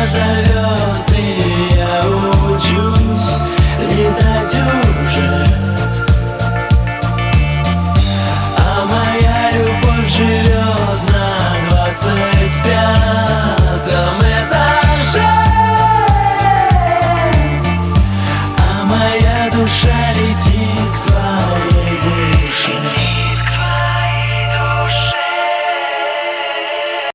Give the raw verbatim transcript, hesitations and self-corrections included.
зовет, и я учусь летать уже. А моя любовь живет